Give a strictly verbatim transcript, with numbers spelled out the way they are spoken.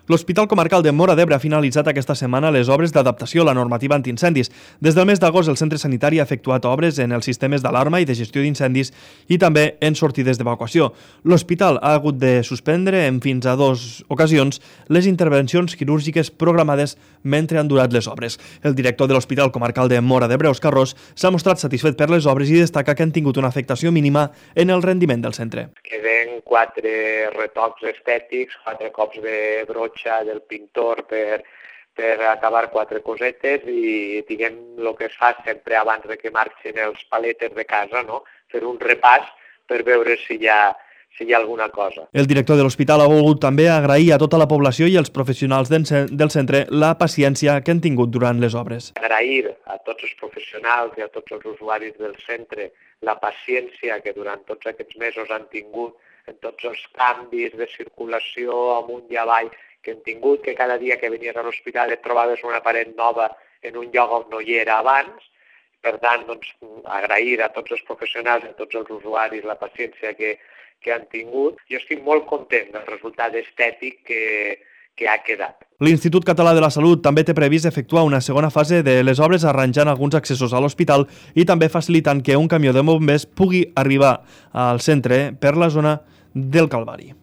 L'Hospital Comarcal de Móra d'Ebre ha finalitzat aquesta setmana les obres d'adaptació a la normativa antiincendis. Des del mes d'agost, el centre sanitari ha efectuat obres en els sistemes d'alarma i de gestió d'incendis i també en sortides d'evacuació. L'hospital ha hagut de suspendre en fins a dues ocasions les intervencions quirúrgiques programades mentre han durat les obres. El director de l'Hospital Comarcal de Móra d'Ebre, Òscar Ros, s'ha mostrat satisfet per les obres i destaca que han tingut una afectació mínima en el rendiment del centre. Queden quatre retocs estètics, quatre cops de brotxa del pintor per, per acabar quatre cosetes i diguem el que es fa sempre abans de que marxin els paletes de casa, no? Fer un repàs per veure si hi ha, si hi ha alguna cosa. El director de l'hospital ha volgut també agrair a tota la població i als professionals del centre la paciència que han tingut durant les obres. Agrair a tots els professionals i a tots els usuaris del centre la paciència que durant tots aquests mesos han tingut en tots els canvis de circulació amunt i avall que hem tingut, que cada dia que venies a l'hospital et trobaves una paret nova en un lloc on no hi era abans. Per tant, doncs, agrair a tots els professionals i a tots els usuaris la paciència que, que han tingut. Jo estic molt content del resultat estètic que, que ha quedat. L'Institut Català de la Salut també té previst efectuar una segona fase de les obres arranjant alguns accessos a l'hospital i també facilitant que un camió de bombers pugui arribar al centre per la zona del Calvari.